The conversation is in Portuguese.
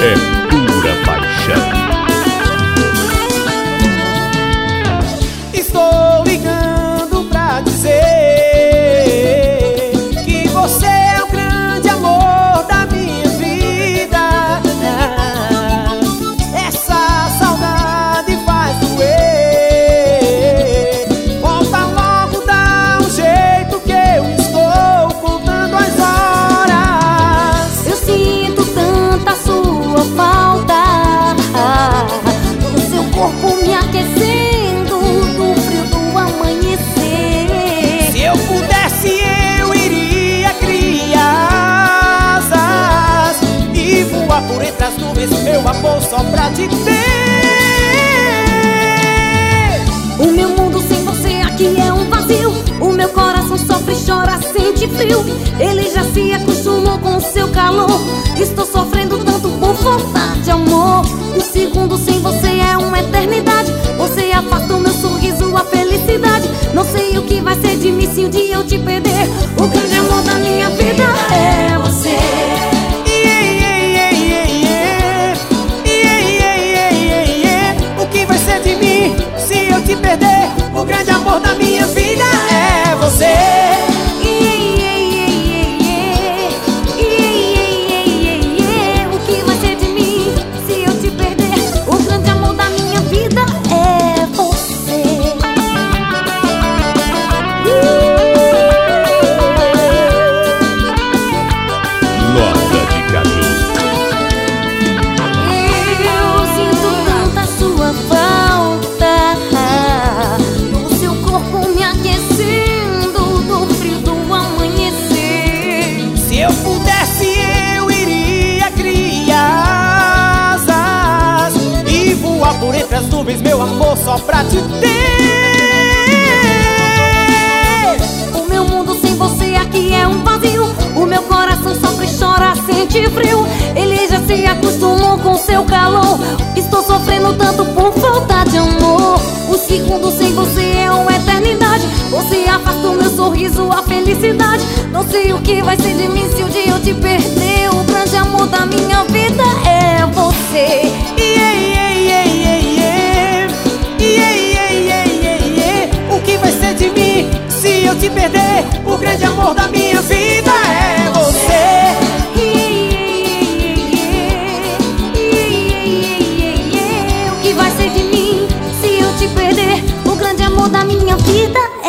é pura paixão. Estou ligando pra dizer que você é o grande amor da minha vida. Essa saudade faz doer. Volta logo, dá um jeito que eu estou contando as horas. Eu sinto tanta sua falta, o seu corpo me aquecendo do frio do amanhecer. Se eu pudesse, eu iria criar asas e voar por entre as nuvens, meu amor, só pra te ter. O meu mundo sem você aqui é um vazio. O meu coração sofre, chora, sente frio. Ele já se acostumou com o seu calor. Estou sofrendo tanto por falta de amor. Um segundo sem você é uma eternidade. Você afasta o meu sorriso, a felicidade. Não sei o que vai ser de mim se um dia eu te perder. O grande amor da minha vida é você. O que vai ser de mim se eu te perder? O grande amor da minha vida é você. O que vai ser de mim se eu te perder? O grande amor da minha vida é você. Nota de Caju. Eu sinto tanta sua falta, o seu corpo me aquecendo do frio do amanhecer. Se eu pudesse, eu iria criar asas e voar por entre as nuvens, meu amor, só pra te ter. O meu mundo sem você aqui é um vazio. O meu coração sofre, chora, sente frio. Ele já se acostumou com seu calor. Estou sofrendo tanto por falta de amor. Um segundo sem você é uma eternidade. Você afasta o meu sorriso, a felicidade. Não sei o que vai ser de mim se um dia eu te perder. O grande amor da minha vida é você. O que vai ser de mim se eu te perder? O grande amor da minha vida é você. O que vai ser de mim se eu te perder? O grande amor da minha vida